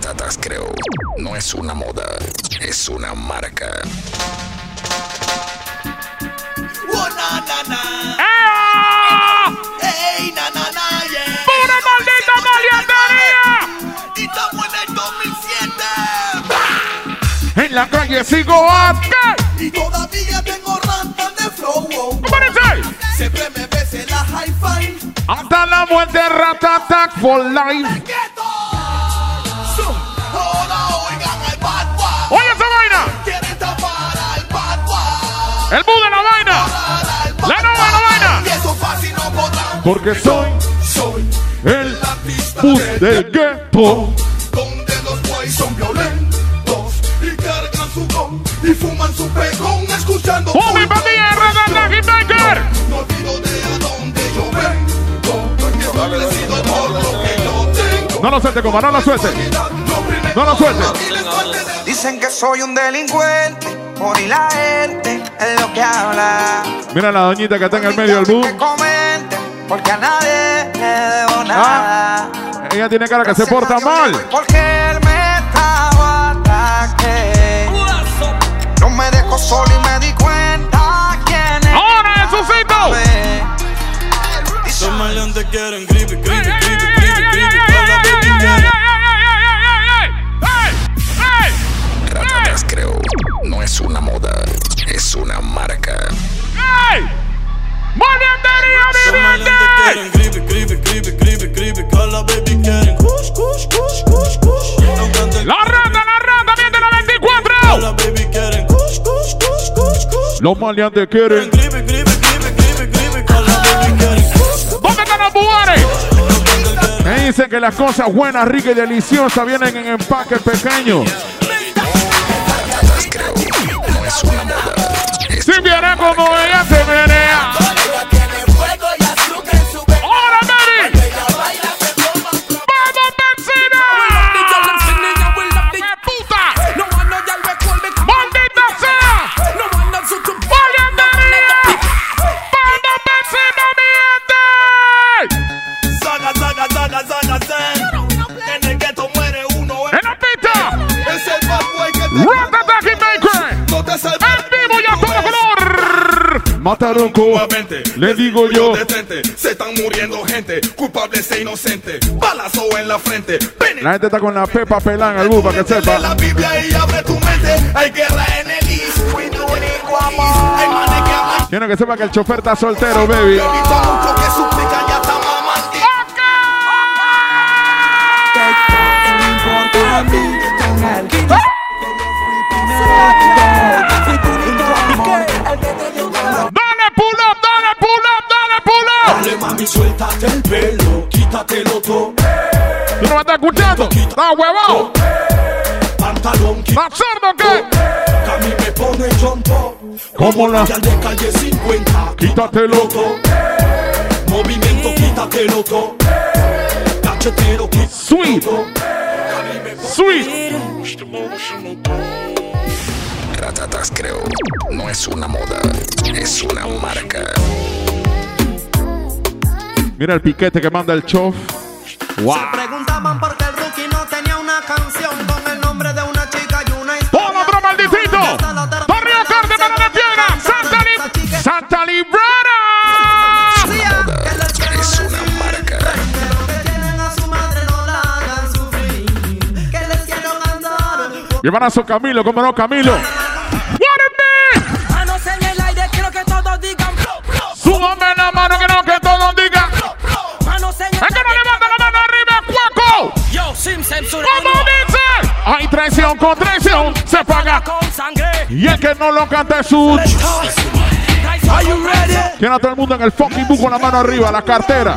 Ratatas Crew no es una moda, es una marca. Oh, na, na, na. Hey, na, na, na, yeah. ¡Pura maldita maleantería! Y estamos en el 2007. En la calle sigo acá. Y todavía tengo rantas de flow. ¿Cómo dice? Siempre me ves en la hi-fi. Hasta la muerte, Ratatak for life. Ahora oigan al bad boy. ¡Oye esa vaina! Quieren tapar al bad boy. ¡El bu de la vaina! ¡La nueva vaina! Y eso fácil no podrán. Porque soy el bus del gueto. Donde los boys son violentos y cargan su gun y fuman su pegón escuchando. ¡Oh, mi pandilla de Ratatak y Baker! No olvido de a donde yo vengo, establecido por lo que yo tengo. No lo suelte, compa, no lo suelte. No lo suelte. Dicen que soy un delincuente, por y la gente es lo que habla. Mira la doñita que está en el medio del bus. Que comenten, porque a nadie le debo nada. Ella tiene cara que se porta mal. Porque él me estaba ataque. No me dejó solo y me di cuenta quién es. ¡Ahora, Jesucito! Los maleantes quieren creepy, creepy, creepy, creepy, creepy. Con la baby quieren. Ratatas Crew no es una moda, es una marca. ¡Ey! ¡Maleantería Los maleantes quieren creepy, creepy, creepy, creepy, creepy. Con la baby quieren. Kush, kush, kush, kush, kush. La rata, viene de la 24. Con la baby quieren. Kush, kush, kush, kush, kush. Los maleantes quieren. Creepy, creepy, creepy, creepy, creepy. Con la baby quieren. ¿Dónde están los buares? Me dicen que las cosas buenas, ricas y deliciosas vienen en empaques pequeños. Ratatas Crew no es una moda, es Si viene como ella se menea. ¡Ahora, baby! ¡Vamos, vecina! ¡Me puta! ¡Maldita sea! ¡Maleantería! ¡Vamos, vecina, mi gente! Zaga, zaga, zaga, zaga, zaga. En el gueto muere uno. ¡En la pista! Es el bad boy que te ¡Ratatak y Baker! no te salva. ¡En vivo y a todo color! Mataron Nuevamente, le digo yo. detente, se están muriendo gente, culpables e inocentes, balazo en la frente, La gente está con la pepa pelada en el bus para que lee sepa. la Biblia y abre tu mente, hay guerra en el East, hay manes que hablan, Quiero que sepa que el chofer está soltero, baby. evita mucho que suplica ya está mamando. ¡Dale pull up, dale pull up, dale pull up! Dale mami, suéltate el pelo, quítatelo todo, ¿Tú no me estás escuchando? ¡Está huevón! pantalón, ¿Estás sordo o qué? que a mí me pone chompo, ¿Cómo la? ya de calle 50, Quítatelo. todo, movimiento, quítatelo todo, cachetero, Sweet. Sweet. Ratatas Crew no es una moda, es una marca. Mira el piquete que manda el chof. Wow. Se preguntaban por qué el rookie no tenía una canción con el nombre de una chica y una historia. ¡Todo broma al distrito! ¡Barrio Corte, Mano de Piedra! ¡Santa Librada! Moda es una marca. Llevarazo Camilo, ¿cómo no, Camilo? What it mean? Manos en el aire, quiero que todos digan. Súbame la mano, que no, que todos digan. Manos en el ¡Es que no levanta la mano arriba, cuaco! Yo, Sim Censura. ¿Cómo dice? Hay traición con traición, se paga. Con sangre. Y el que no lo canta es su... Are you ready? Tiene a todo el mundo en el fucking bus con la mano arriba, la cartera.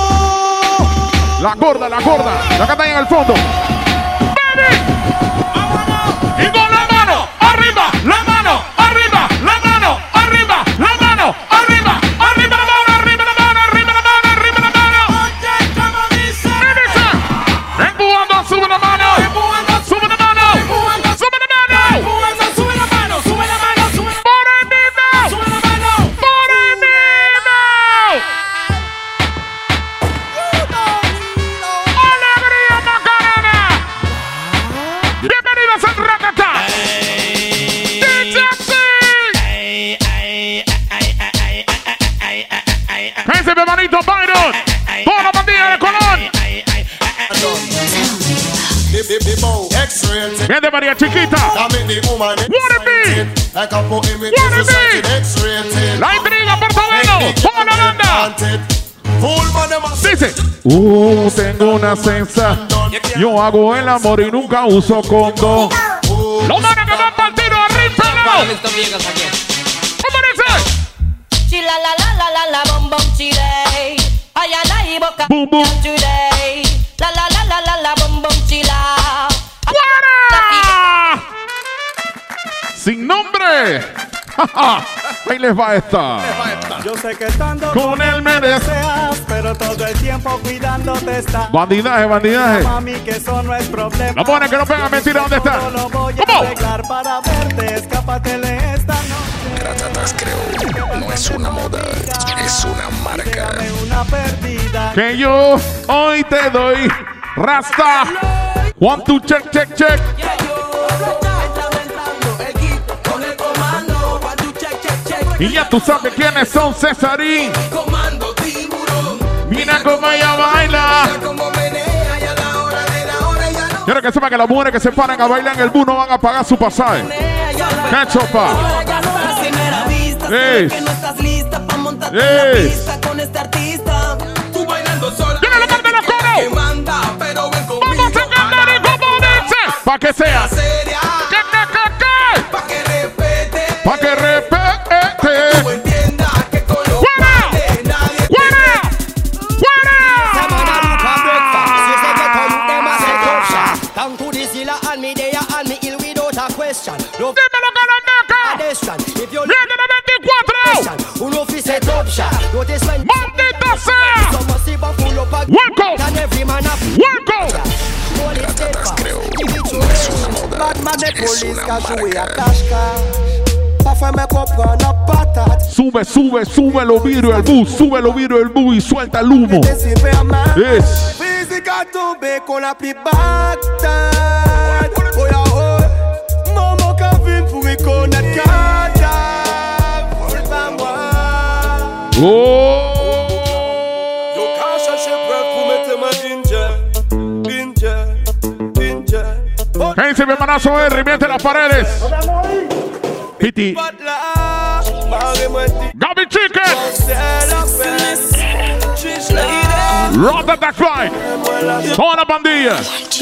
La gorda, la que está ahí en el fondo. ¡Baby! Y con la mano arriba, la mano arriba, la mano arriba, la mano arriba, arriba la mano, arriba la mano, arriba la mano, arriba la mano. Oye, como dice. ¿Qué dice? Empujando, sube la mano, sube la mano, sube la mano. Sube la mano, sube la mano, sube la ¡Por el mismo! sube la mano. ¡Por el mismo! ¡Alegría, Macarena! Bien de María Chiquita. La intriga, Portobelo. Ponga la banda. Dice. Tengo una sensación. Yo hago el amor y nunca uso condón. Los manes que van para el tiro, arriba. ¿Cómo dice? Chila la la la la la bom bom chile. Ay la y boca. Boom boom. Today. La la la la la la bom bom chila. ¡Fuera! Sin nombre. Ahí les va esta. Yo sé que estando Con él me deseas, pero todo el tiempo cuidándote está. Bandidaje, bandidaje. Mami, que eso no es problema. La pone que no pega mentira, ¿dónde está? Todo lo voy a ¿Cómo? arreglar para verte, escápatele esta noche. Ratatas Crew no es una moda, es una marca. Dame una perdida. Que yo hoy te doy Rasta. 1, 2, check, check, check. Y ya tú sabes quiénes son, Cesarín. Comando tiburón. Mira cómo ella baila. Como menea y a la hora de la hora ya no. Quiero que sepan que las mujeres que se paran a bailar en el bus no van a pagar su pasaje. ¡Qué chopa! Que no estás lista para montarte en la pista con este artista. Tú bailando sola. ¡Tiene la parte de los coros! Que manda, pero ven conmigo. ¡Vamos a cantar y como dice! ¡Pa' que sea! Seria. ¿Qué? Pa' que respete. ¡Pa' que respete! Tú entiendas que con los ¡Fuera! padres nadie ¡Fuera! ¡Dímelo, Calamaca! ¡Viene de 24! ¡Maldita sea! ¡Welcome! ¡Welcome! Ratatas Crew no es una moda, es una marca. Sube, sube, sube los vidrios del bus, sube los vidrios del bus y suelta el humo. Es. Oh. ¿Qué dice mi hermanazo R? Miente las paredes. Piti. Gaby Chicken. Ratata Clyde. Toda la pandilla.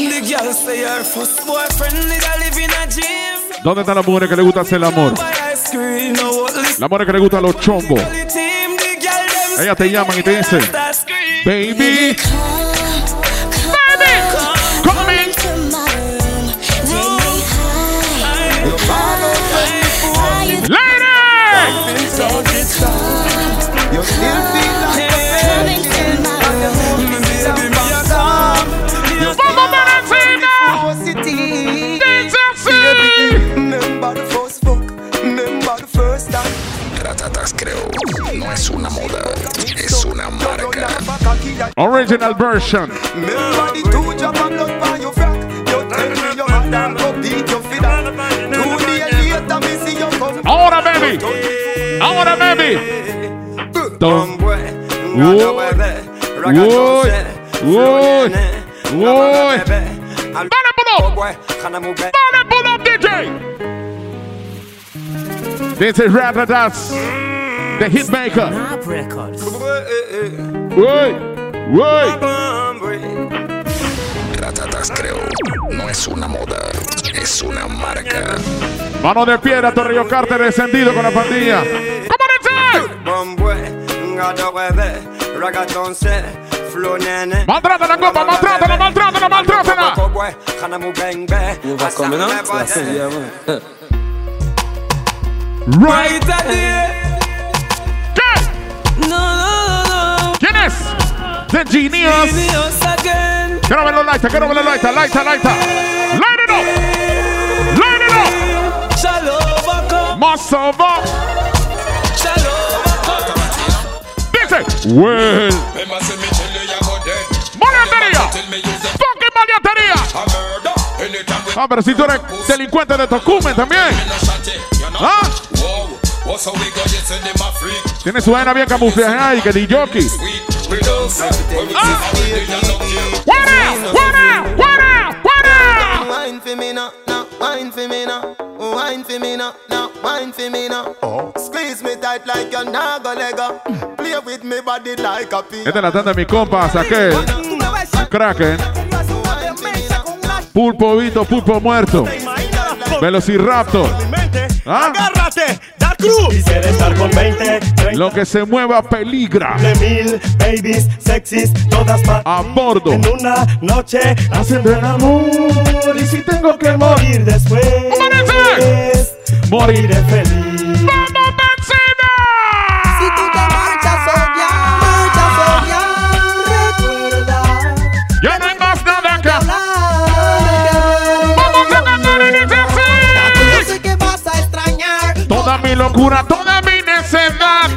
¿Dónde están las mujeres que le gusta hacer el amor? Las mujeres que le gustan los chombos. Ellas te llaman y te dicen, baby, coming. ¡Vamos para encima! ¡Dice así! Ratatas Crew no es una moda, es una marca. Original version. Ahora, baby. Ahora, baby. Dale, pull up, DJ. This is Ratatas, the hitmaker. Ratatas Crew no es una moda, es una marca. Mano de piedra, Torrillo Carter descendido con la pandilla. ¿Cómo dice? Maltrátala, copa, maltrátala, maltrátala, maltrátala. Right. ¿Qué? ¿Quién es? The Genius. Quiero ver los lights, quiero ver los lights, lights. Light it up. Light it up. Masova. Dice, well. Maleantería. Fucking maleantería. Ah, pero si tú eres delincuente de Tocumen también. ¿Ah? Tiene su vaina bien camuflajeada y que ni jockey. Wine for me now, wine for me now, now wine for me now. Squeeze me tight like you're not gonna let go. Play with me body like a pea. Esta es la tanda de mi compa, saqué. Kraken. Pulpo Vito, pulpo muerto. Velociraptor. ¿Ah? Agárrate, Dark Crew. Quisiera estar con 20, 30, Lo que se mueva peligra. de 1000 babies, sexys, todas A bordo. en una noche haciendo el amor. Y si tengo que morir después, moriré feliz. ¡Vamos, Benzema! Si tú te marchas, recuerda. Ya no hay más nada que Vamos a cantar en ese Yo sí. sé que vas a extrañar. Toda mi locura, toda mi necedad.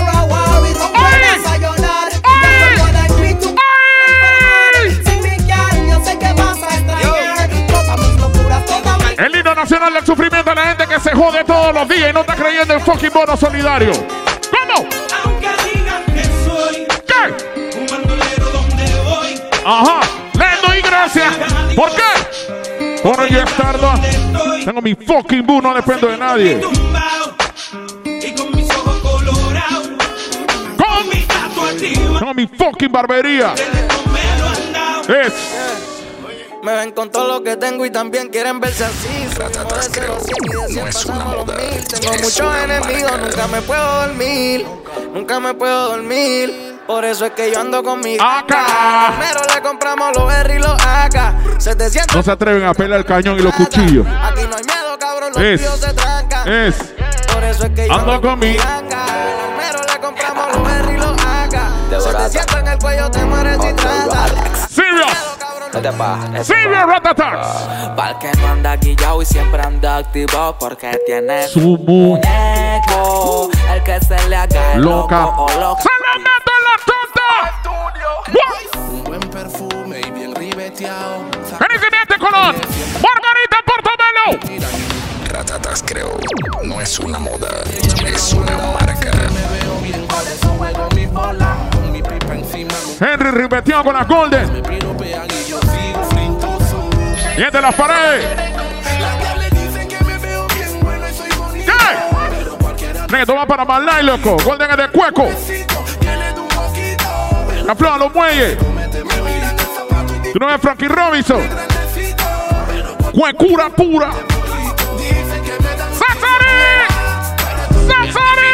El himno nacional del sufrimiento de la gente que se jode todos los días y no está creyendo en fucking bono solidario. ¿Cómo? Aunque digan que soy ¿Qué? un bandolero donde voy, Ajá. Le doy gracias. ¿Por qué? Por yo estar. Tengo mi fucking boo, no dependo de nadie. tumbao y con mis ojos colorados, con mi gato activa, Tengo mi fucking barbería. me lo han dado. Es. Me ven con todo lo que tengo y también quieren verse así. Ratatas Crew no es una moda, Tengo es muchos una enemigos, marca. nunca me puedo dormir. Nunca me puedo dormir. Por eso es que yo ando con mi Acá. Primero le compramos los R y los AK. 700. No se atreven a pelar el cañón y los cuchillos. Aquí no hay miedo, cabrón, los Es. tíos se trancan. Es. Por eso es que yo Ando con mi. Primero le compramos los R y los AK. 700 en el cuello, te mueres si tratas. Serious. Serious Ratatas. Pa'l que no anda guillao y siempre anda activo porque tiene Su su muñeco. El que se le haga el Loca. loco o loca. ¡Se la meto en la tonta! Un buen perfume y bien ribeteado. ¡Felicidades, Colón! ¡Margarita Portobelo! Ratatas Crew no es una moda, es una marca. Me veo bien cuando juego mi bola. Con mi pipa encima. Henry ribeteado con la Golden. Me piropean y yo sigo flintoso. Y es de las paredes. Las que le dicen que me veo bien bueno y soy bonito. ¿Qué? Pero cualquiera Neto va para Malay, loco. Golden es de Cueco. necesito. Tiene tu poquito. La flor a los muelles. Me miran el zapato y Tú no ves Frankie Robinson. necesito. Pero Cuecura pura. dicen que me dan ¡Sasari! ¡Sasari!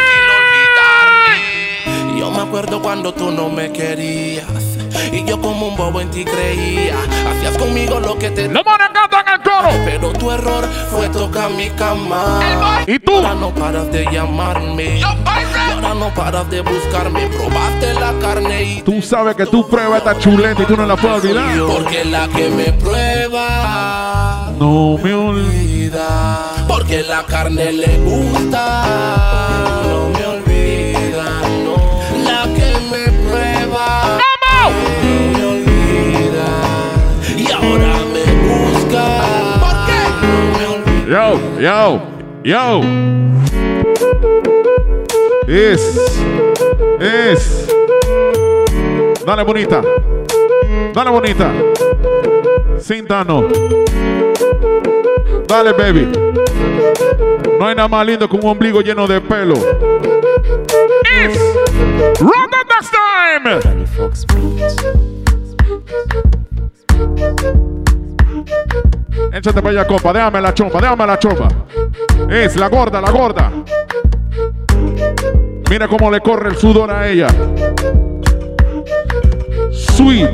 Y yo me acuerdo cuando tú no me querías y yo como un bobo en ti creía. Hacías conmigo lo que te... Los monos cantan el coro. Pero tu error fue tocar mi cama. ¿Y tú? Ahora no paras de llamarme. Y ahora no paras de buscarme. Probaste la carne y... Tú sabes que tú pruebas esta chuleta y tú no la puedes olvidar. Porque la que me prueba No me olvides. porque la carne le gusta. No me olvida, no. La que me prueba ¡Vamos! no me olvida. Y ahora me busca. ¿Por qué? No me olvida. Yo. Es. Dale bonita. Cintano. Dale, baby. No hay nada más lindo que un ombligo lleno de pelo. It's Ratatas time. Échate para allá, compa. Déjame la chompa. Es la gorda. Mira cómo le corre el sudor a ella. Sweet.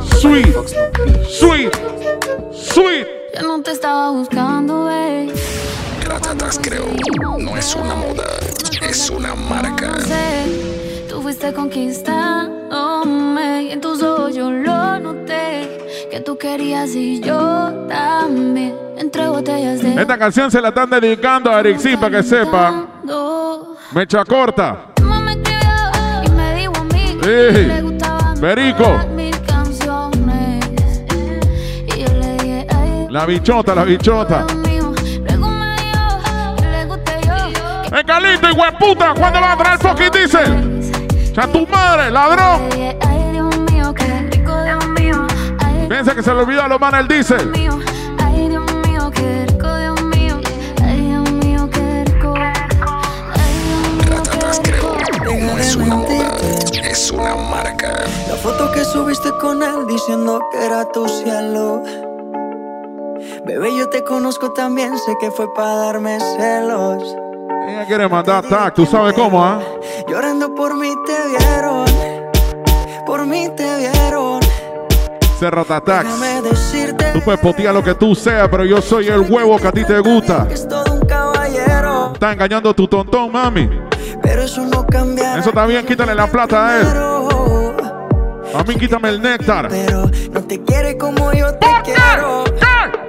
Yo no te estaba buscando, Ratatas Crew no es una moda, es una marca. No sé, tú fuiste conquistándome y en tus ojos yo lo noté. Que tú querías y yo también. Entre botellas de... Esta canción se la están dedicando a Ericín para que sepa. Mecha corta. Me escribió y me dijo a mí Sí. que le gustaban Perico. todas mis canciones. Y yo le dije, ay, La bichota. Dios mío. Luego me dijo que le gusté yo. ¡Eh, Calito, hueputa! ¿Cuándo va a traer fucking diesel? ¡Ya tu madre, ladrón! Le dije, ay, Dios mío, qué rico, Dios mío. Ay, Piensa que se le olvidó a los manes el diesel. Dios mío, ay, Dios mío, qué rico, Dios es una moda, es una marca. La foto que subiste con él diciendo que era tu cielo. Bebé, yo te conozco también, sé que fue para darme celos. Ella quiere mandar tag, tú sabes cómo, ¿ah? Llorando por mí te vieron, por mí te vieron. Cerra Tatax. Tú puedes potear lo que tú seas, pero yo soy el huevo que a ti te gusta. Es todo un caballero. Está engañando a tu tontón, mami. Pero eso no cambia. Eso está bien, quítale la plata a él. A mí quítame el néctar. Pero no te quiere como yo te quiero. ¿Qué?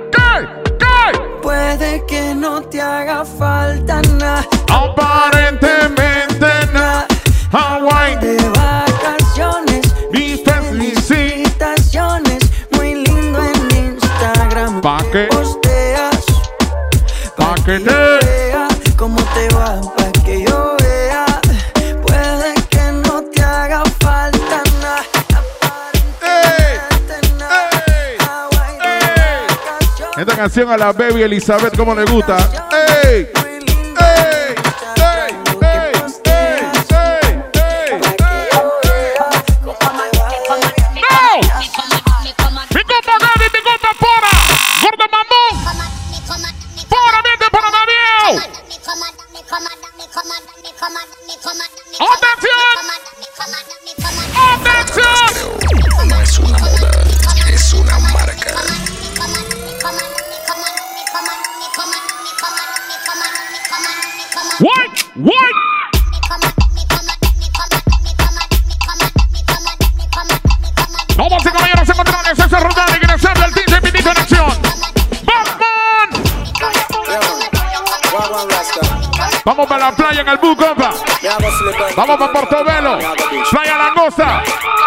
Puede que no te haga falta nada. Aparentemente nada. Hawaii de vacaciones. Mis felicitaciones. Muy lindo en Instagram. ¿Pa' qué? Posteas. ¿Pa' qué? Vea cómo te va. Pa' que yo vea. Puede que no te haga falta nada. Esta canción a la baby Elizabeth, ¿cómo le gusta? ¡Ey! No es una moda, es una marca. What? Vamos, caballeros, encontrarles ese rodar y que ser del team de mi conexión. ¡Batman! Vamos para la playa en el bus, compa. Vamos para Portobelo. Playa Langosta.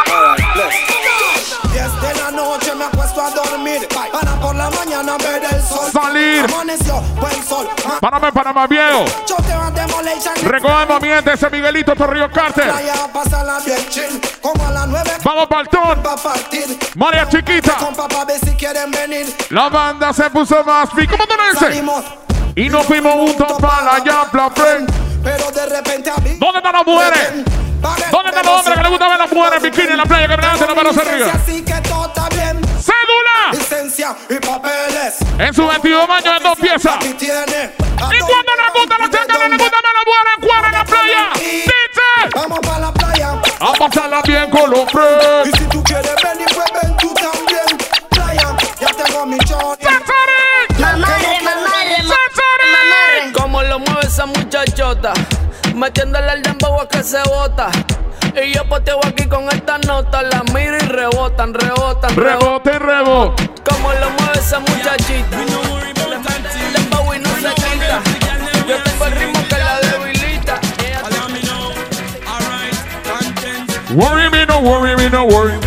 Desde la noche me acuesto a dormir para por la mañana ver el sol. Salir. Amaneció, buen sol. Panamá viejo. Recogemos mi gente, ese Miguelito Torrio Carter. Vamos para el ton. María Chiquita. La banda se puso más free. ¿Cómo te lo dices? Y nos fuimos juntos para la Yapla Friend. Pero de repente ¿dónde están las mujeres? ¿Dónde están los hombres que les gusta ver las mujeres en bikini en la playa que levanten las manos arriba? ¡Cédula! Licencia y papeles. En sus 22 años en 2 piezas. Y cuando les gusta la chaca, les gusta ver las mujeres en cuadra en la playa. ¡Dice! Vamos para la playa. A pasarla bien con los friends. Y si tú quieres venir, pues ven tú también. Playa, ya tengo mi chorro. Mamarre. Como lo mueve esa muchachota, metiéndole el dembow a que se bota. Y yo poteo aquí con esta nota, la miro y rebotan. Rebote. Como lo mueve esa muchachita, le mete el dembow y no se quita. Yo tengo el ritmo que la debilita. Worry me, no worry.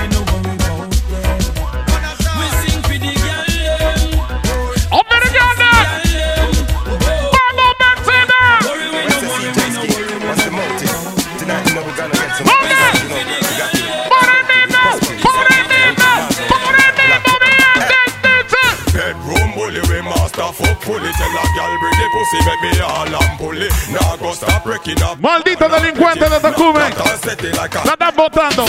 Maldito delincuente de Tocumen. La están botando.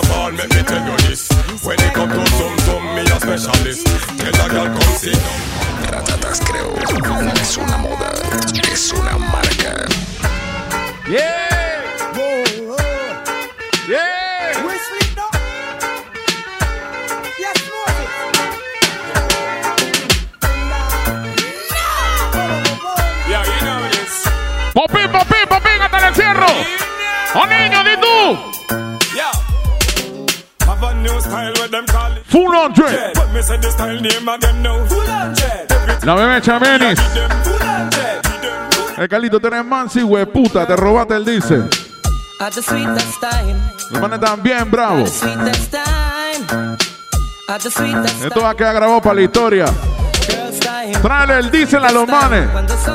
Ratatas creo, no es una moda, es una marca. Yeah. Popín, hasta el encierro. ¡Oh, niño, di tú! Full 100. La bebé Chamenis. El Carlito, tenés mansi, hueputa, te robaste el diésel. Los manes están bien bravos. Esto va a quedar grabado para la historia. Tráele el diésel a los manes.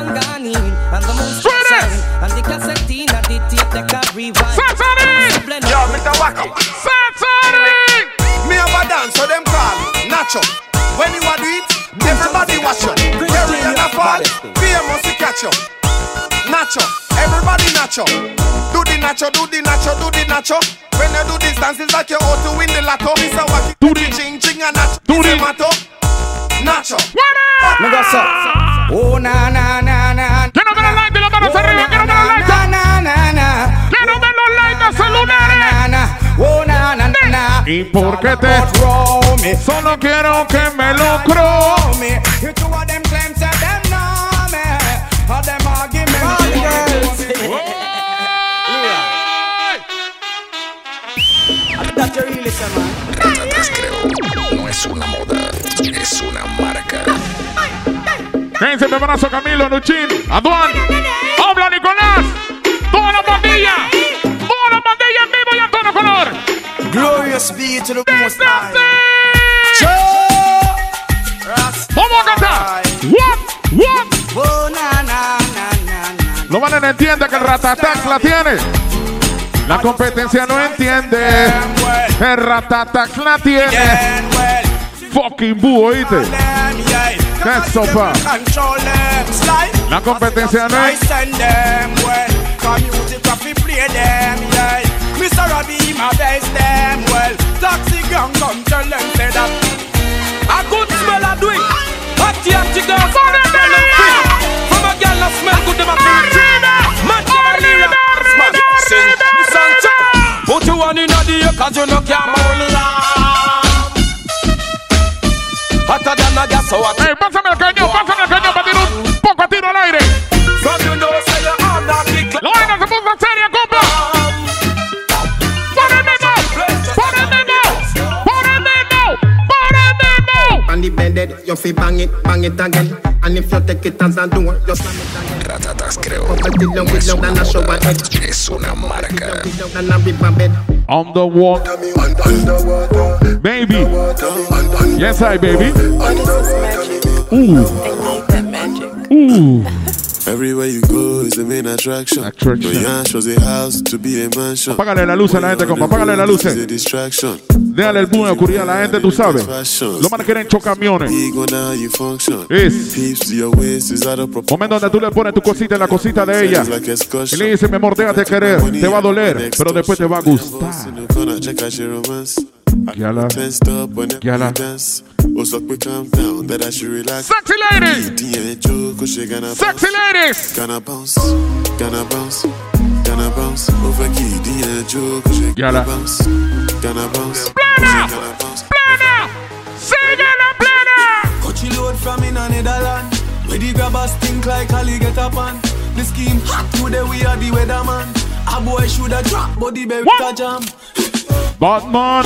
Me have a dance, so them call Nacho. When you are do it, everybody watch you. Every other fall, famous to catch you. Nacho, everybody Nacho. Do the Nacho. nacho, do the nacho, do the nacho. When you do this dance, it's like you ought to win the lotto. It's a wacky, do the ching ching and nacho. Do the mato, nacho. Oh na na na na. Que no me lo like, las manos arriba, que no me lo like. Que no me lo like, celulares. Oh na na na na. ¿Y por qué te? Solo quiero que me lo crome. You two of them claims that them know me. All them arguments. That's your real listen, man. Ratatas Creo no es una moda, es una marca. Quédense de brazo Camilo, Luchín, Aduan, habla Nicolás, toda la pandilla en vivo y a todo color. Glorious be to the most high. Vamos a cantar. What? Oh, na, na, na, na, na. Los manes no entienden que el Ratatax la tiene. La competencia no entiende. El Ratatax la tiene. Fucking búho, ¿oíste? ¿Qué sopa? La competencia no es. Mr. Robbie, my best them well. Taxi gang come tell them say that a good smell a do it. Hotty girl, from a girl that smell good them a feel. Put you one in the ear 'cause you no can hold on. Hotter than a gas so hot. Hey, pásame el cañón para tirar un poco a tiro al aire. From you know say your arm not big. La vaina se puso seria, compa. On the bed, you fi bang it again. And if you take it as a door, just slam it again. Ratatas Creo es una marca. On the walk, baby. Yes, I baby. Ooh. Everywhere you go is the main attraction. Shows a house to be a mansion. Apágale la luz a la gente, compa. Apágale la luz. Déjale el boom a ocurrir a la gente, tú sabes. Los manes quieren chocamiones. Es momento donde tú le pones tu cosita en la cosita de ella. Y le dices, mi amor, déjate querer. Te va a doler, pero después te va a gustar. Yala. Sexy ladies! Sexy ladies! Yala. Plena! Sigue la plena! Coachy load from in a Netherland. Where the grabbers think like Ali get up on. The scheme hot today we are the weatherman. A boy shoulda drop but the berry jam. Batman!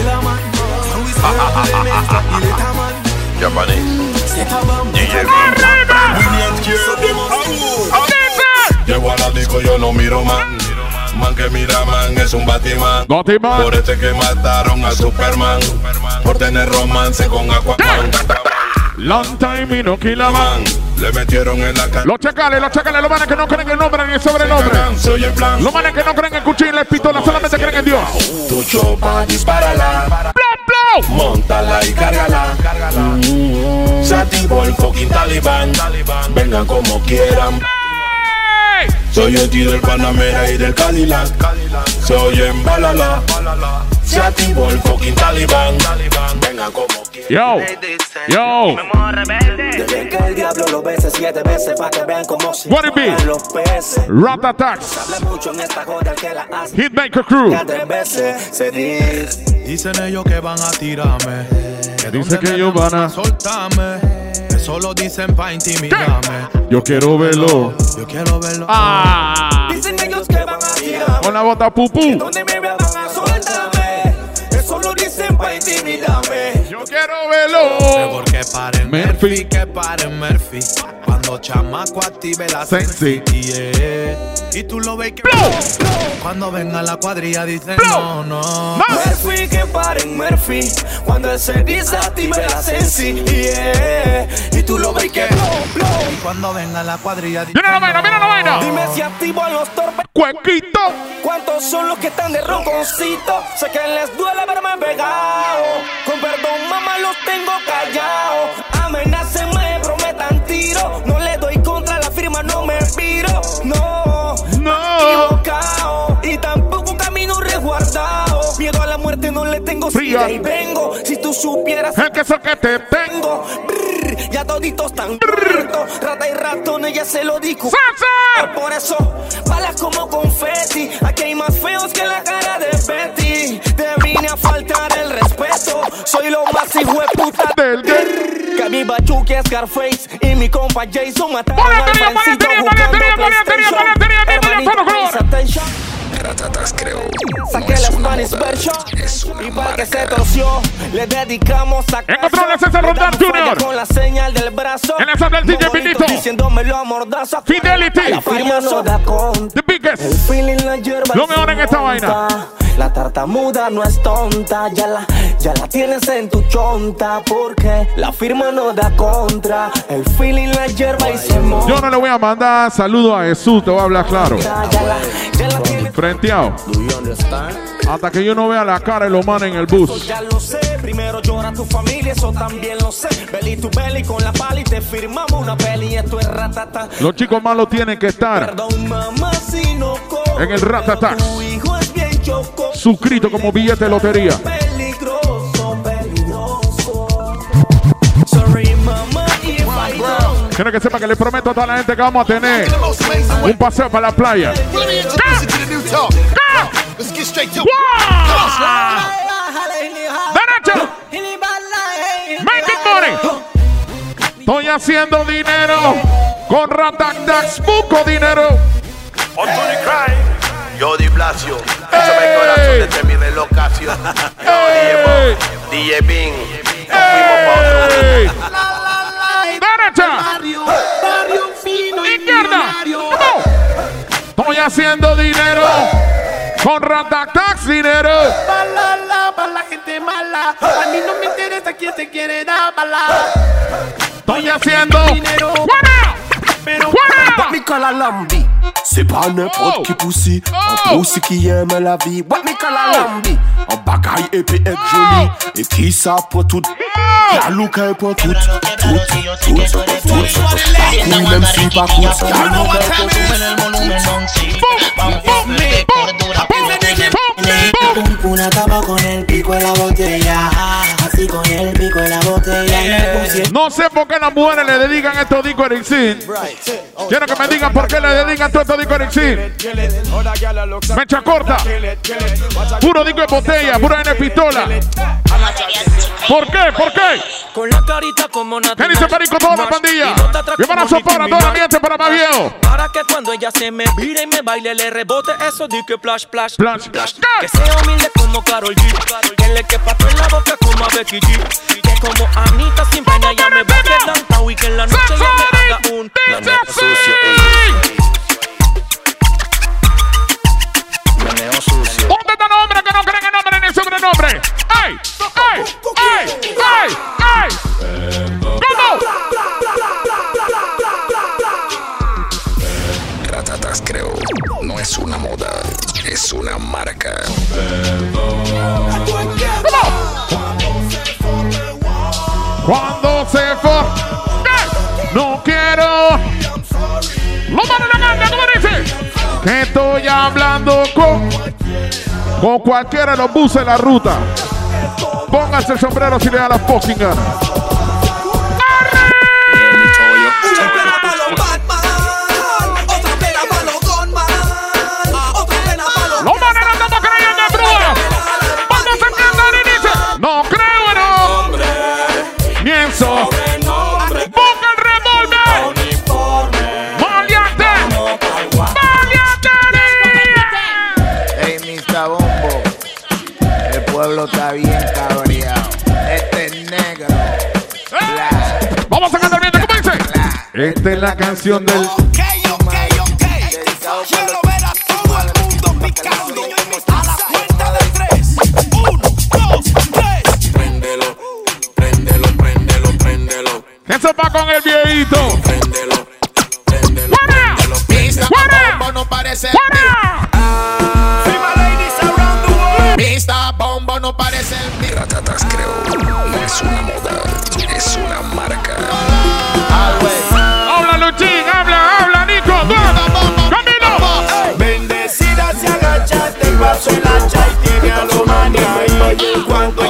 Llego a la disco, yo no miro man. Man que mira man es un Batman. Por este que mataron a Superman. Por tener romance con Aquaman. Long time y no kill a man. Le metieron en la cara. Los chacales, los manes que no creen en el nombre ni el sobrenombre. Los manes que no creen en cuchillo y la pistola, solamente creen en Dios. Tu chopa, dispárala. Móntala y cárgala. Se activó el fucking Talibán. Vengan como quieran. Soy el tío del Panamera y del Cadillac. Se oye en balala. Se activó el fucking Talibán. Vengan como quieran. Yo. Deben que el diablo lo bese 7 veces para que vean cómo se mueven los peces. Ratatax. Habla mucho en esta joda que la hace. Hitmaker Crew. 3 veces se dice. Dicen ellos que van a tirarme. Dice que ellos van a soltarme. Eso lo dicen pa' intimidarme. Yo quiero verlo. Dicen ellos que van a tirarme. Con la bota pupú. Donde me vean van a soltarme. Eso lo dicen pa' intimidarme. Yo quiero verlo. Porque paren Murphy, que paren Murphy. Cuando chamaco active la sexy. Y tú lo ves que cuando venga la cuadrilla dicen no. Murphy, que paren Murphy. Cuando él se desactive la sexy. Y tú lo ves que y cuando venga la cuadrilla dicen mira la vaina. Dime si activo a los torpes. Cuenquito. ¿Cuántos son los que están de ronconcito? Sé que les duele verme pegado. Con perdón, mamá, los tengo callados. Amenacen, me prometan tiro. No le doy contra la firma, no me piro. No. Equivocado. Y tengo, si de ahí vengo. Si tú supieras el queso que te tengo. Brr, ya toditos están muertos. Rata y ratones, ya se lo dijo. Por eso, balas como confeti. Aquí hay más feos que la cara de Betty. Te vine a faltar el respeto. Soy lo más hijo de puta del game. Que mi Bachuque es Scarface y mi compa Jason mataron al Francito jugando PlayStation. Ratatas creo. Saqué la Spanish version y para que se torció le dedicamos a en controles César Rondán Jr. con la señal del brazo. En la sala del DJ Pinito. Diciéndomelo a mordaza. Fidelity. La firma no da con. The biggest. El feeling la hierba. Lo mejor en esta vaina. La tartamuda no es tonta, ya la tienes en tu chonta, porque la firma no da contra. El feeling la hierba y se monta. Yo no le voy a mandar saludos a Jesús, te voy a hablar claro. Frenteado. Hasta que yo no vea la cara de los manes en el bus. Ya lo sé, primero llora tu familia, eso también lo sé. Belly to belly con la pala y te firmamos una peli, esto es ratata. Los chicos malos tienen que estar Perdón, mamá, si no corre, en el Ratata. tu hijo es bien choco. Suscrito como billete de lotería. Peligroso, peligroso. Sorry, mamá, if I don't. Quiero que sepa que les prometo a toda la gente que vamos a tener un paseo para la playa. ¡Derecho! ¡Make it money! Estoy haciendo dinero con Ratatax, busco dinero. Yo Di Blasio, échame el corazón desde mi relocación. DJ Bing, ¡Derecha! ¡Izquierda! Estoy haciendo dinero con Ratatax, dinero. Mala, para la gente mala. A mí no me interesa quién se quiere dar bala. Estoy haciendo dinero. Pero What me call a lambi? C'est pas n'importe qui poussi. Un poussi qui aime la vie. What me call a lambi? Un bagaille épais et joli. Et qui ça pour tout? La look est pour tout. Parcours même si pas coûte. La look est pour Una tapa con el pico en la botella. Así con el pico en la botella. No sé por qué las mujeres le dedican estos discos a Erixin. Quiero que me digan por qué le dedican todos estos discos a Erixin. Mecha corta. Puro disco de botella, puro N pistola. ¿Por qué? ¿Por qué? Con la carita como ¿Qué dice Perico toda la pandilla? Y para sopar a toda la gente para más viejo. Para que cuando ella se me vire y me baile le rebote eso di que plash, plash, plash. Que sea humilde como Karol G. Que le quepa en la boca como a Becky G. Que como Anita sin pena ya me va quedando. Y que en la noche ya me haga un meneo sucio. ¿Dónde está el nombre que no creen el nombre ni el sobrenombre? ¡Ay! ¡Ay! ¡Ay! ¡Ay! ¡Ay! ¿Cómo? Ratatas creo, no es una moda, es una marca. Cuando se fue, no quiero. Lo mano la manga, ¿cómo dice? Que estoy hablando con cualquiera de los buses de la ruta. Pónganse el sombrero si le da la fucking gana. Los manes no estamos creyendo en brúa. Cuando se cantan y dice, no creo en hombre. Mienzo. Busca el revólver. Maleante. Hey, Mr. Bombo. El pueblo está bien cabreado. Este es negro. Vamos a cantar bien, ¿cómo dice? Esta es la canción del... Quiero ver a todo el mundo picando a la cuenta de 3. 1, 2, 3. Préndelo, préndelo, préndelo, préndelo. Eso va con el viejito. Préndelo, préndelo, préndelo. Mr. Bombo no parece. Mr. Bombo no parece el Ratatas creo, no es una moda, es una marca. Habla Luchín, habla Nico. Bendecida se agacha, te paso el hacha y tiene a lo mania ahí. Cuando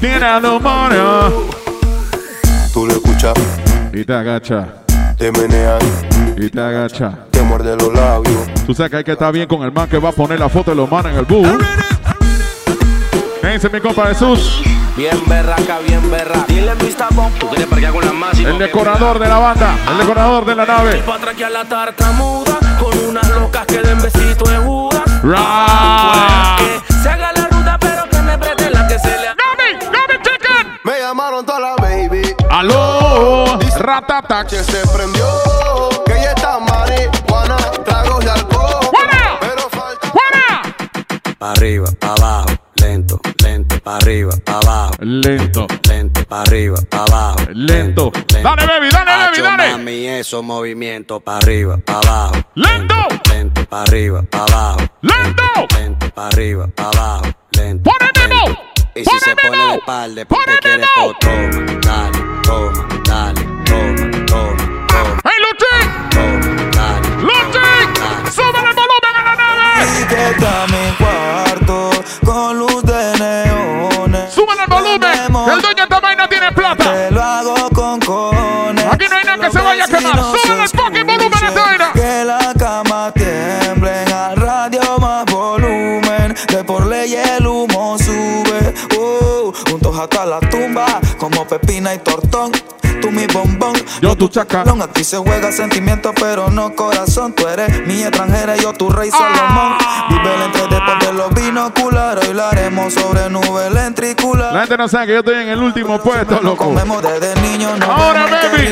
tiene a los manos. Tú lo escuchas y te agacha. Te menean y te agacha. Te muerde los labios. Tú sabes que hay que estar bien con el man que va a poner la foto de los manos en el bus. ¿Qué dice mi compa Jesús? Bien berraca, bien berraca. Dile Mr. Bomb, tú quieres parquear con la máxima. El decorador de la banda, el decorador de la nave. Pa' traquear la tartamuda con unas locas que den besito en Judas. Que se haga la ruta, pero que me preste la que se le... ¡Gami Chicken! Me llamaron toda la baby. ¡Aló! Ratata. Que se prendió. Que ella está marihuana, tragos y alcohol. ¡Fuera! Pero falta... ¡Fuera! Pa' arriba, pa' abajo. Lento, lento, pa' arriba, pa' abajo. Lento, lento, pa' arriba, pa' abajo. Lento. Dale, baby, dale. Mami, esos movimientos pa' arriba, pa' abajo. Lento. Lento, pa' arriba, pa' abajo. Lento. Lento, pa' arriba, pa' abajo. Lento. ¡Pon el memo! Y si se pone de espalda, porque quiere toma, dale, toma, dale, toma. ¡Hey, Luchín! Toma, dale. ¡Luchín! ¡Sube el volumen a la nave! Y que está mi cuarto con luz de neones. ¡Suban el volumen! ¡Que el dueño de esta vaina tiene plata! Te lo hago con cojones. Aquí no hay nada que se vaya a quemar. ¡Suban el fucking volumen a esta vaina! Que la cama tiemblen, al radio más volumen. De por ley el humo sube. Juntos hasta la tumba, como Pepina y Tortón. Tú mi bombón, yo tu chacalón. Aquí se juega sentimiento, pero no corazón. Tú eres mi extranjera y yo tu rey Salomón. Vive el entre ponte los binoculares. Hoy lo haremos sobre nube ventricular. La gente no sabe que yo estoy en el último puesto, loco. Comemos desde niños, no ahora, baby.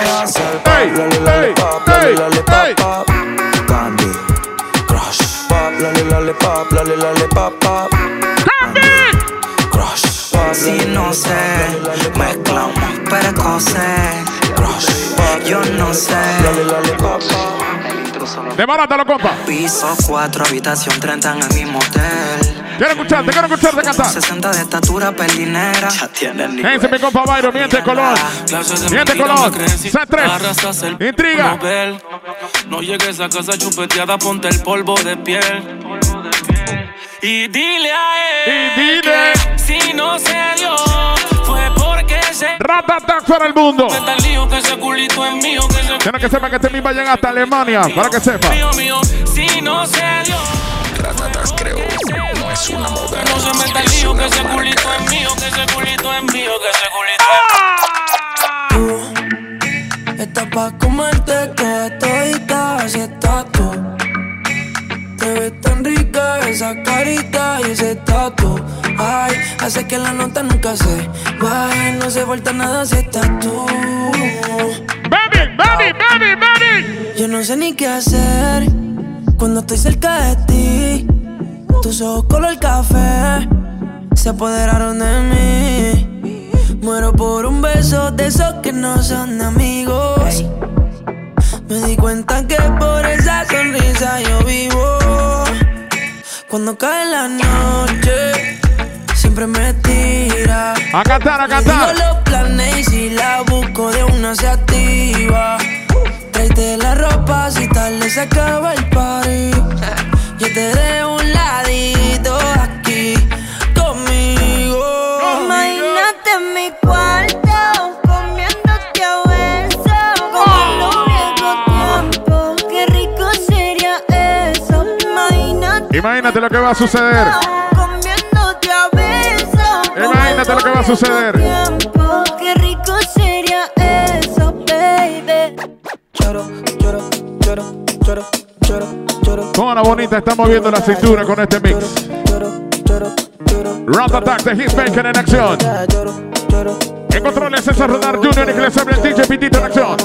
Candy Crush Pop, lale pop, lale pop. Crush Si no sé, mezclamos precoces. Yo no sé. Desbarátalo, compa. Piso 4, habitación 30 en el mismo hotel. Quiero escucharte cantar. 60 de estatura, pelinera. Ya tiene el nivel. Ese mi compa Byron, miente color. C3. Intriga. No llegues a casa chupeteada, ponte el polvo de piel. Y dile a él si no se dio, fue porque se... Ratatac para el mundo. Que ese culito es mío, quiero que sepa que este mismo va a llegar hasta Alemania, para que sepa. Mío, si no se dio. Ratatas creo, no es una moda. No se meta el lío, que ese culito es mío, que ese culito es mío, que ese culito es mío. Estás pa' comerte toda todita, si estás tú. Te ves tan rica esa carita y ese tatu. Ay, hace que la nota nunca se baje. No se falta nada si estás tú. Baby. Yo no sé ni qué hacer cuando estoy cerca de ti. Tus ojos color café se apoderaron de mí. Muero por un beso de esos que no son amigos. Me di cuenta que por esa sonrisa yo vivo. Cuando cae la noche, siempre me tira. A cantar. Digo los planes y si la busco de una se activa. Tráete la ropa si tarde se acaba el party. Yo te dejo un ladito aquí conmigo. Imagínate en mi cuarto, comiéndote a besos, como en los viejos tiempos. Qué rico sería eso. Imagínate lo que va a suceder. Comiéndote a besos. Imagínate lo que va a suceder. Qué rico sería eso, baby. Lloro. Toda la bonita está moviendo la cintura con este mix. Ratatac de Hitmaker en acción. En controles César Rodar Jr. y que les habla el DJ Pitito en acción.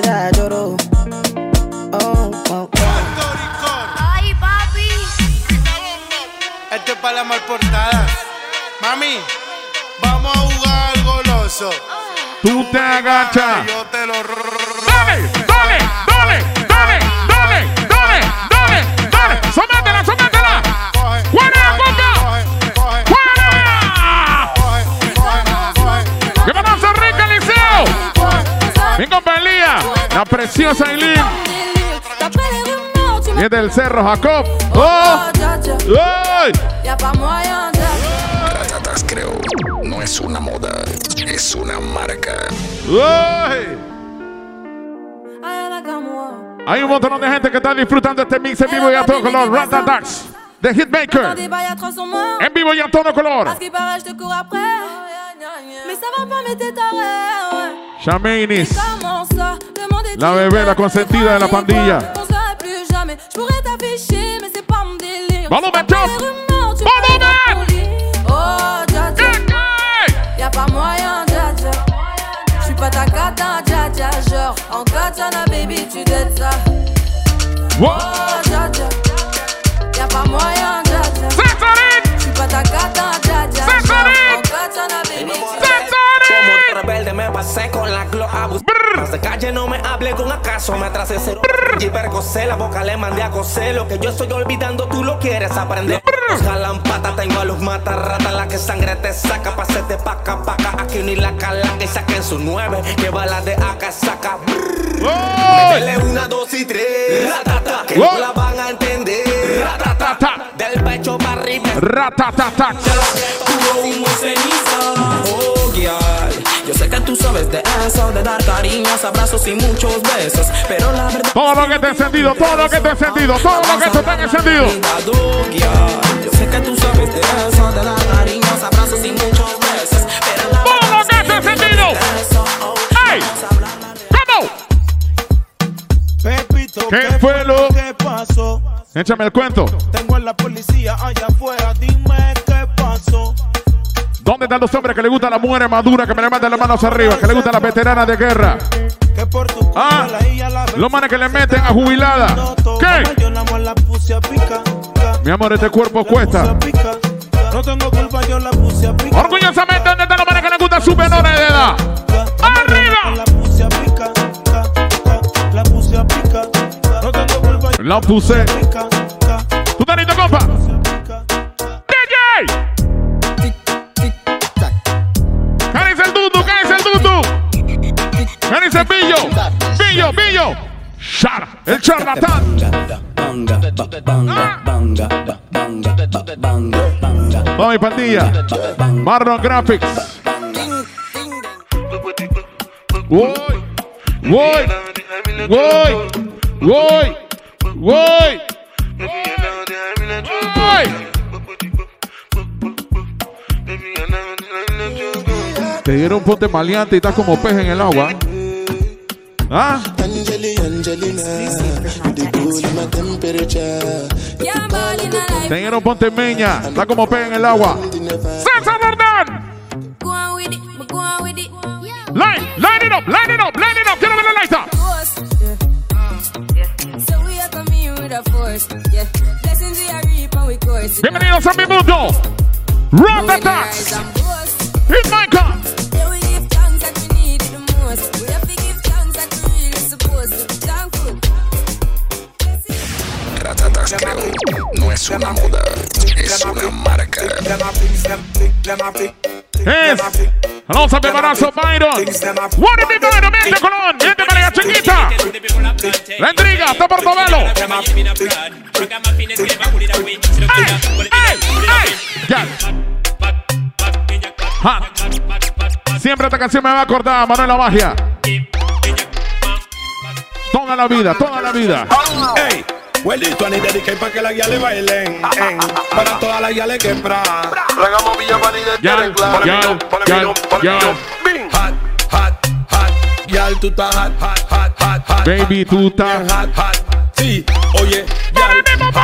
Ay, papi. Este es para la mal portada. Mami, vamos a jugar goloso. Tú te agachas. Yo te lo... Dale. Sométela. ¡Fuera, boca! ¡Fuera! ¡Que vamos a rica, Liceo! Mi compa Elías, la preciosa Eileen. Y es del Cerro Jacob. ¡Oh! ¡Ay! Ratatas creo, no es es una moda, es una marca. ¡Uy! Hay un montón de gente que está disfrutando este mix en vivo y a todo color. Ratatax, The Hitmaker. En vivo y a todo color. Chamainis, la bebé, la consentida de la pandilla. ¡Volumen, top! ¡Volumen! Y'a pas moyen, dja dja. J'suis pas ta cata, dja dja. Genre, en katana, baby, tu dettes ça. Oh, dja dja. Y'a pas moyen, dja dja. J'suis pas ta cata, dja dja. Genre, en katana, baby, tu dettes ça. Como rebelde me pasé con la glow abus. De calle no me hable con acaso. Me atrasé cero y percocé. La boca le mandé a coser. Lo que yo estoy olvidando tú lo quieres aprender. Los jalan pata, tengo a los matarratas. La que sangre te saca pa' hacerte paca. Aquí ni la cala que saquen su 9. Que balas de acá saca. Métele 1, 2 y 3. Ratata, que no la van a entender. Ratata, del pecho para arriba. Ratatata. Puro humo y ceniza. Oh, girl. Yo sé que tú sabes de eso, de dar cariños, abrazos y muchos besos. Pero la verdad. Todo lo que te he encendido, todo lo que te he encendido, todo lo que te está encendido. Yo sé que tú sabes de eso, de dar cariños, abrazos y muchos besos. Pero la todo lo que te he encendido. ¡Ey! ¿Cómo? Pepito, ¿qué fue lo que pasó? Échame el cuento. Tengo a la policía allá afuera, dime qué pasó. ¿Dónde están los hombres que le gustan las mujeres maduras, que me levanten las manos arriba, que le gustan las veteranas de guerra? Los manes que le meten a jubilada. ¿Qué? Mi amor, este cuerpo cuesta. No tengo culpa, yo la puse a picar. Orgullosamente, ¿dónde están los manes que le gustan sus menores de edad? ¡Arriba! La puse a picar, la puse a picar. No tengo culpa, la puse. ¿Tú estás listo, compa? DJ. ¿Qué dice el Dudu? ¿Qué dice el Dudu? ¿Qué dice el Billo? Billo. Shara, el charlatán. Toda mi pandilla. Marlon Graphics. Voy. Te dieron un ponte maleante y estás como pez en el agua. ¿Ah? Te dieron ponte meña, está como pez en el agua. ¡César Bordán! Line it up. Quiero ver la lighta. Bienvenidos a mi mundo. Ratatax. Hitmaker. Ratatax creo, no es una moda, es una marca. Vamos a preparazo, Byron. What is it, Byron? Miente Colón, miente María Chiquita. La intriga, está por Tobelo. Siempre esta canción me va a acordar a Manuela Magia. Toda la vida. Hey. Huelito, ni dediqué para que la guía le bailen. Para todas las guías le quebra. Regamos Villa para ni de hot. Yal, tú estás hot. Baby, tú estás hot. Sí, oye, para el mismo.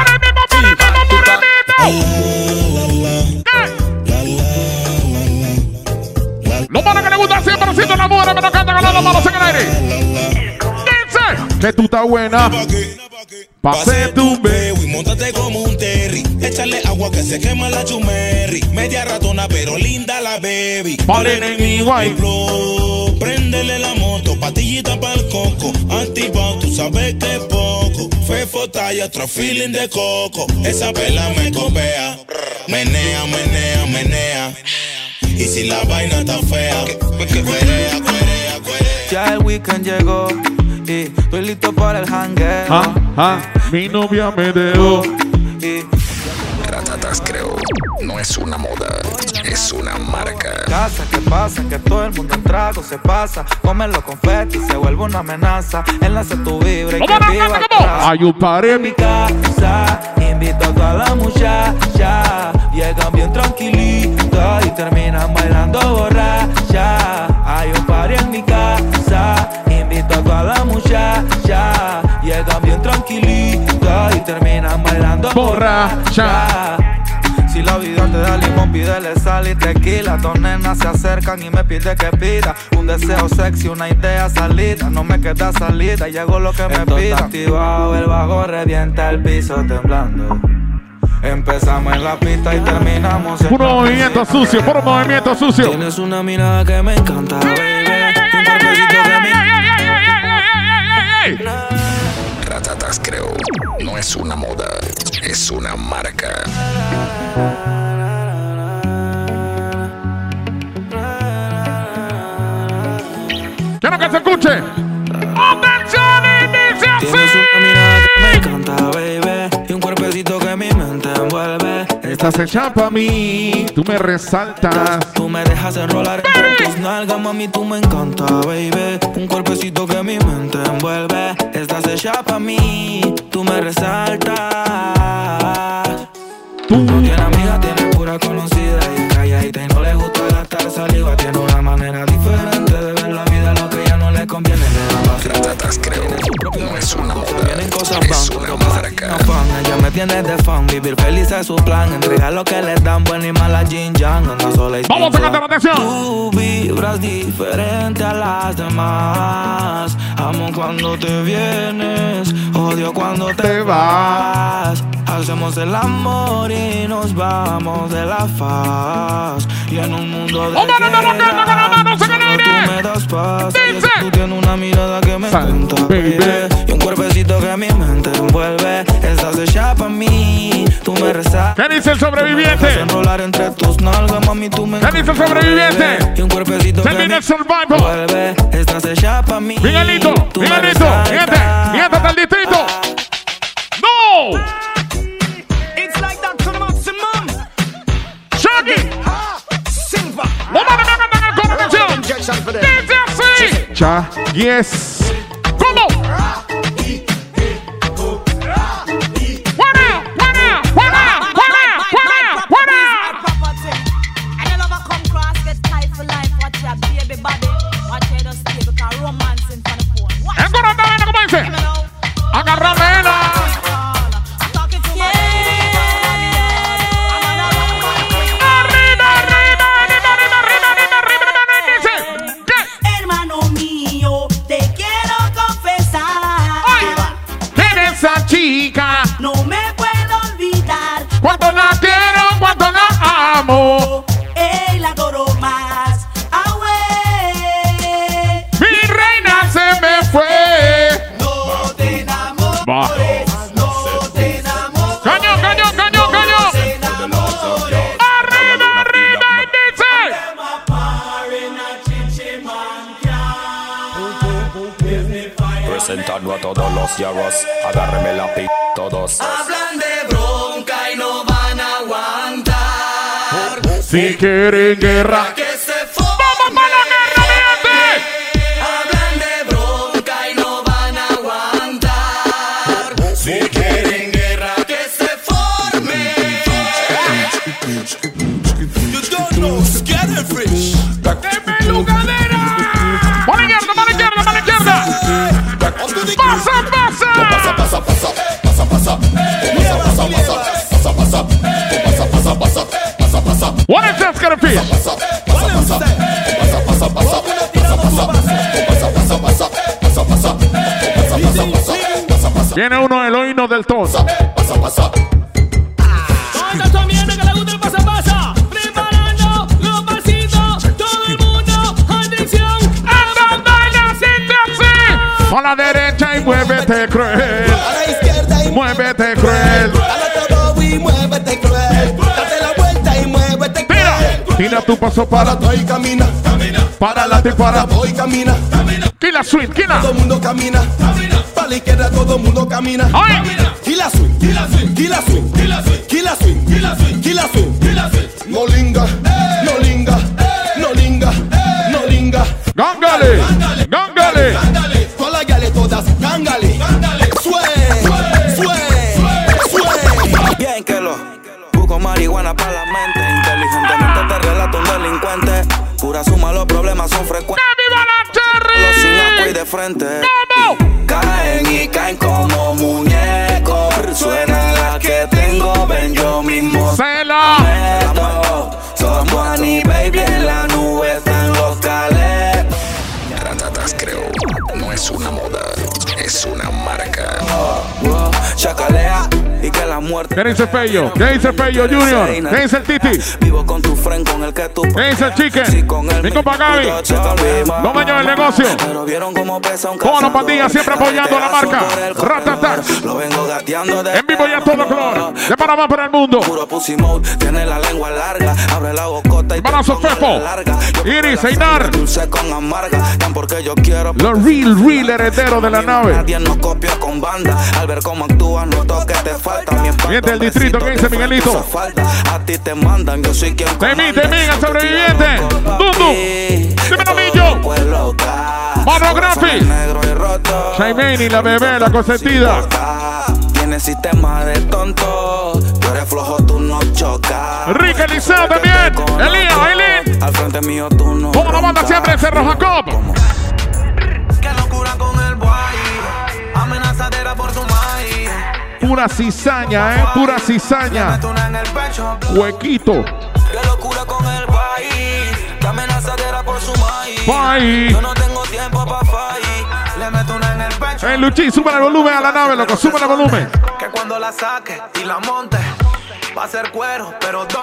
Los manos que le gustan 100% la mujer, me lo cantan con las manos en el aire. Dice que tú estás buena. Pase tu baby, montate como un terry. Échale agua que se quema la chumerri. Media ratona pero linda la baby. Paren en mi guay. Préndele la moto, patillita pa'l coco. Antipao, tú sabes que es poco. Fefo talla, otro feeling de coco. Esa pela me copea. Menea. Y si la vaina está fea, cuerea. Ya el weekend llegó y estoy listo para el hangueo. Mi novia me dejó. Ratatax creo, no es una moda, es una marca. Casa, ¿qué pasa? Que todo el mundo en trago se pasa. Comen los confetis, se vuelve una amenaza. Enlace tu vibra y que viva el trago. Hay un party en mi casa, invito a toda la muchacha. Llegan bien tranquilitas y terminan bailando borracha. Hay un party en mi casa, invito a toda la muchacha. Llegan bien tranquilitas y terminan bailando borracha. Si la vida te da limón, pídele sal y tequila. Dos nenas se acercan y me pide que pida un deseo sexy, una idea salida. No me queda salida y hago lo que me pida. Activado, el bajo revienta el piso temblando. Empezamos en la pista y terminamos en puro movimiento sucio, puro movimiento sucio. Tienes una mirada que me encanta, baby. Un cuerpecito que me... Ratatas Crew no es una moda, es una marca. Quiero que se escuche. ¡Atención! Dice así. Tienes una mirada que me encanta, baby. Y un cuerpecito que mi mente envuelve. Estás hecha pa' mí, tú me resaltas. Tú me dejas enrolar en tus nalgas, mami, tú me encanta, baby. Un cuerpecito que mi mente envuelve. Estás hecha pa' mí, tú me resaltas. No tiene amiga, tiene pura conocida. Y es calladita y no le gusta gastar saliva. Tiene una manera diferente de ver la vida, lo que ya no le conviene. Ratatas Crew no es una moda, es una marca. Ella me tiene de fan, vivir feliz es su plan. Entregar lo que le dan, buena y mala Jin Yang. Anda sola y vamos a cantar, atención. Tú vibras diferente a las demás. Amo cuando te vienes, odio cuando te vas. Hacemos el amor y nos vamos de la faz. Y en un mundo de tú me das paz. Tú tienes una mirada que me encanta, baby. Y un cuerpecito que mi mente envuelve. Estás hecha pa' mí, tú me rezas. ¿Qué dice el sobreviviente? Enrolar entre tus nalgas, mami, tú me. ¿Qué dice el sobreviviente? Y un cuerpecito que mi mente envuelve. Estás hecha pa' mí. Miguelito, Miguelito, fíjate hasta el distrito. ¡No! It's like that to maximum. Shaggy. Vamos a cantar con atención. Dice así. Cha, yes. ¿Cómo? Agárramela. Hermano mío, te quiero confesar. Esa chica no me puedo olvidar. Cuánto la quiero, cuánto la amo. La adoro más. Mi reina se me fue. No te enamores. No te enamores. Caño. Arriba y dice. Presentando a todos los yarros, agárreme la p*** todos. Hablan de bronca y no van a aguantar. Si quieren guerra, que se forme. ¡Vamos para la guerra, gente! Hablan de bronca y no van a aguantar. Si quieren guerra, que se forme. You don't know, scared fish. ¡Deme lugadera! ¡Mano izquierda! ¡Pasa! What is that gonna be? Viene uno el oído del tos. A la derecha y muévete cruel. A la izquierda y muévete cruel. A la todo y muévete cruel. Date la vuelta y muévete cruel. Tira tu paso para atrás y camina. Para adelante y para voy camina. Kila swing, kila. Todo el mundo camina. Para la izquierda todo el mundo camina. Kila swing, kila swing, kila swing, kila swing, kila swing, kila swing, kila swing. Molinga, problemas son frecuentes. Los sin agua y de frente. Caen y caen como muñecos. Suena la que tengo, ven yo mismo. Se la meto. Somos Annie, baby, en la nube están los calés. Ratatas creo, no es una moda, es una marca. Chacalea y que la muerte. ¿Qué dice Fello? ¿Qué dice Fello Junior? ¿Qué dice el Titi? Vivo con tu friend con el que tú. ¿Qué dice el Chicken? Mi compa Gaby. Los dueños del negocio. Bono Pandilla siempre apoyando a la marca. Ratatas. Lo vengo gateando de en vivo y a todo color. De Panamá para el mundo. Puro pussy mode. Tiene la lengua larga. Abre la bocota y Barazo Fefo. Iris Einar. Dulce con amarga. Tan porque yo quiero. Los real herederos de la nave. Nadie nos copia con banda. Al ver cómo actúas, noto que te falta. Miente el distrito, ¿qué dice Miguelito? A ti te mandan, yo soy quien Temite, el sobreviviente. Dundu. Dímelo, Millo. Monography. Shaimeni, la bebé, la consentida. Tiene sistema de tonto. Tú eres flojo, tú no chocas. Rick Eliseo también. Elías, Aileen. Al frente mío tú no. Como la banda siempre, Cerro Jacob. Qué locura con el boy. Amenazadera por su maíz. Pura cizaña, pura cizaña. Huequito. Qué locura con el país. Qué amenazadera por su maíz. País. Yo no tengo tiempo pa' fallir. Le meto una en el pecho. Luchín, sube el volumen a la nave, loco. Sube el volumen. Que cuando la saque y la monte va a ser cuero, pero ¿dónde?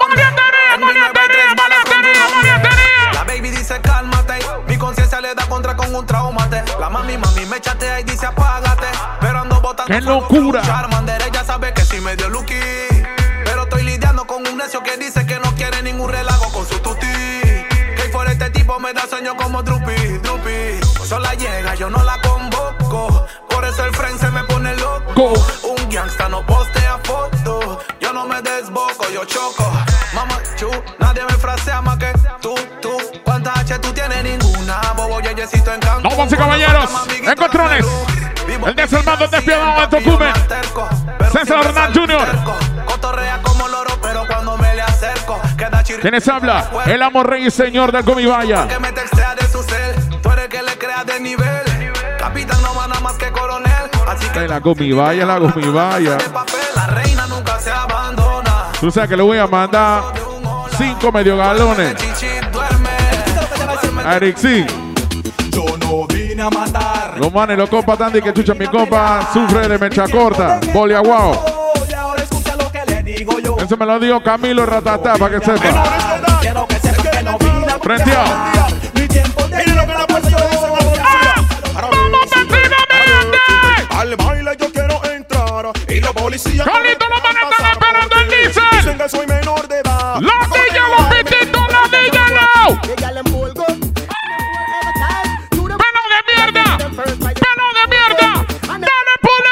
La baby dice cálmate. Mi conciencia le da contra con un traumate. La mami me chatea y dice apágate. Pero ando botando. ¡Qué locura! Charmander, ella sabe que sí me dio lucky. Pero estoy lidiando con un necio que dice que no quiere ningún relajo con su tuti. Que por este tipo me da sueño como Drupi. Sola llega, yo no la convoco. Por eso el friend se me pone loco. Un gangsta no postea foto. Yo no me desboco, yo choco. Mamá, nadie me frasea más que tú. ¿Cuántas H tú tienes? Ninguna. Bobo, yeyecito en Cancún. Vamos y caballeros, encontrones. El desalmado despiadado de Tocumen. César Hernán Jr. Cotorrea como loro, pero cuando me le acerco queda chirri. ¿Quiénes habla? El amo rey y señor del Gomibaya. Que me textea de su cel. Tú eres que le crea de nivel. Capitán no va nada más que coronel. Así que la Gomibaya. La reina nunca se abandona. Tú sabes que le voy a mandar 5 medio galones a Eric C. Yo no vine a matar. Los manes, los compas Tandy que chucha mi compa sufre de mecha corta. Boliaguao. Eso me lo dijo Camilo Ratatá para que sepa. Frenteado. Miren lo que la policía dice. Al baile yo quiero entrar. Y los policías. Carlito, los manes están esperando el diesel. Dicen que soy menor de edad. Los niños, los pititos, los niños, no. ¡Pelo de mierda! ¡Pelo de mierda! ¡Dale, pull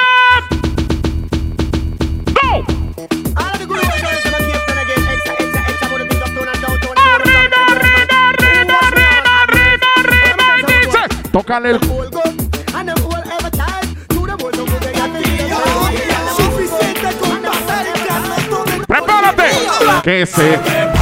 up! ¡Go! ¡Arriba! Dice, tócale el... ¡Prepárate! Que se...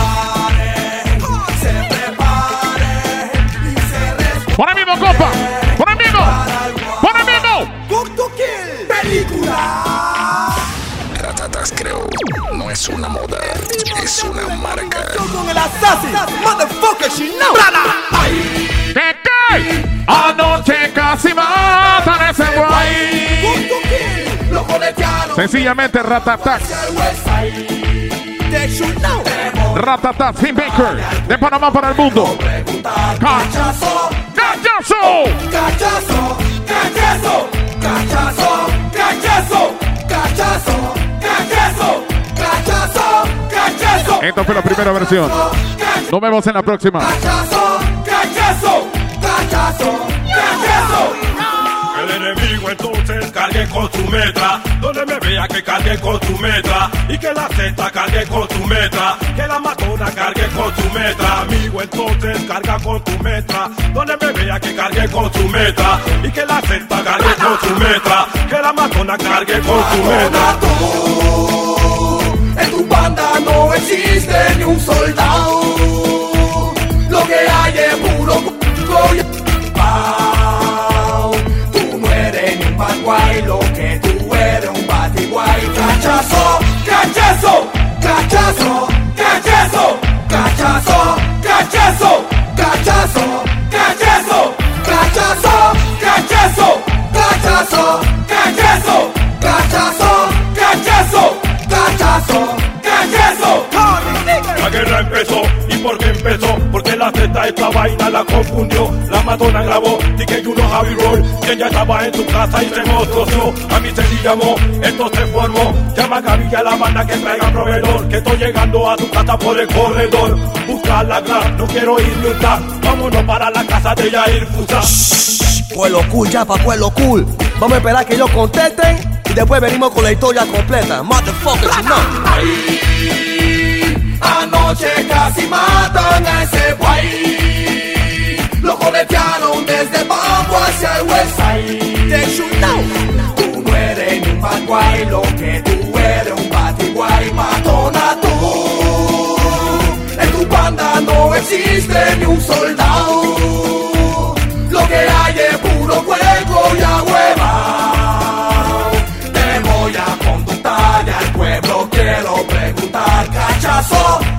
¡Por el mismo, compa! ¡Por el mismo! ¡Por el mismo! ¡Película! Ratatas creo, no es una moda, es una marca. Con el assassin, motherfucker, she know. ¿Qué? Anoche casi matan a ese guay. Sencillamente Ratatax. Ratatax, Finmaker. De Panamá para el mundo. ¡Cachazo! ¡Cachazo! ¡Cachazo! ¡Cachazo! ¡Cachazo! ¡Cachazo! ¡Cachazo! ¡Cachazo! ¡Cachazo! ¡Cachazo! Esta fue la primera versión. Nos vemos en la próxima. ¡Cachazo! ¡Cachazo! ¡Cachazo! ¡Cachazo! El enemigo entonces cargue con su metra. Donde me vea que cargue con su metra. Y que la Z cargue con su metra. Que la matona cargue con su metra. Amigo entonces carga con tu metra. Donde me vea que cargue con su metra. Y que la Z cargue con su metra. Que la matona cargue con su metra. En tu banda no existe ni un soldado. Lo que hay es puro empezó, porque la Z esta vaina la confundió. La Madonna grabó, dije you know how we roll. Quien ya estaba en su casa y se mostroció. A mí se le llamó, esto se formó. Llama a Gaby y a la banda que traiga proveedor, que estoy llegando a tu casa por el corredor. Busca la gran, no quiero ir ni usar. Vámonos para la casa de Yair Fusa. Pueblo cool, ya pa' pueblo cool. Vamos a esperar que ellos contesten y después venimos con la historia completa. Motherfuckers, you know. Anoche casi matan a ese guay. Lo coletearon desde Bambo hacia el West Side. They should know. Tú no eres ni un bad guay, lo que tú eres un bad guay. Matona tú. En tu banda no existe ni un soldado. Lo que hay es puro fuego y a hueva. Te voy a conductar y al pueblo quiero preguntar, cachazo.